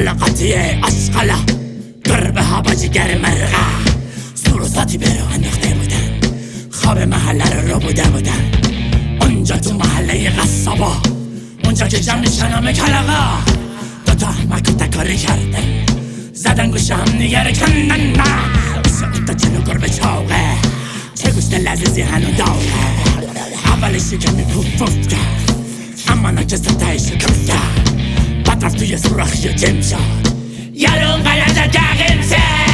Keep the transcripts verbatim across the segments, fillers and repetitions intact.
قطعی اشغالا گربه ها با جگر مرغا سروساتی برو انداخته بودن خواب محله رو رو بوده بودن اونجا تو محله قصابا اونجا که جمع شنام کلقا دوتا احمق تکاری کردن زدن گوش هم دیگر کندن بسه اوتا جلو گربه چاقه چه گوشت لذیذی هنو داغه اولش شکمی پوف پوف کرد اما نکس تایش کف کرد بعد رفت توی سوراخی و جم شد یارون قلعه دقیم شد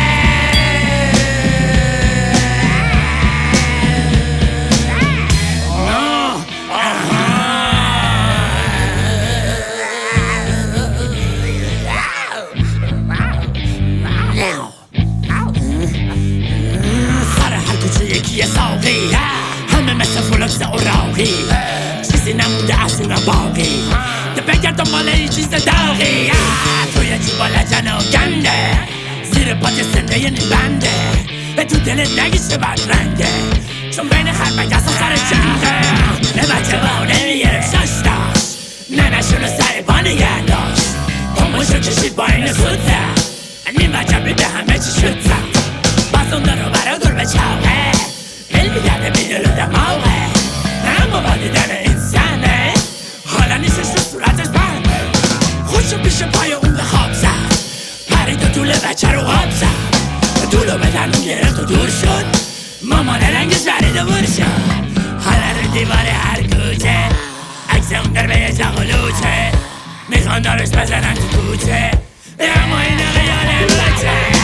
سر هر کوچه یکی ساقی همه مثل فلکس اوراقی چیزی نمونده از اون باقی ده بگرد دنبال یه چیز داغی توی جیبا لجن و گنده زیر پات سنده یه بنده به تو دلت نگیشه بد رنگه چون بین خرمک اصلا سر جنگه نه بچه با نمیگرم شاش داشت نه نشونو سر با نگه داشت پاموشو کشید با این سود زد نیم بچه بیده همه چی شد زد باز اون دارو برا گربه چاقه دل میگرده بیدل و دماغه نه اما با دیدن انسانه حالا نیستش رو صورتش بنده خوشو پیش پای اون به خواب زد پرید و طول بچه رو آب زد طولو به دنون گرفت و دور شد مامان رنگش برید و بور شد حالا رو دیوار هر کوچه عکس اون گربه یه چاقلوچه میخوان دارش بزنن تو کوچه اما این خیال بچه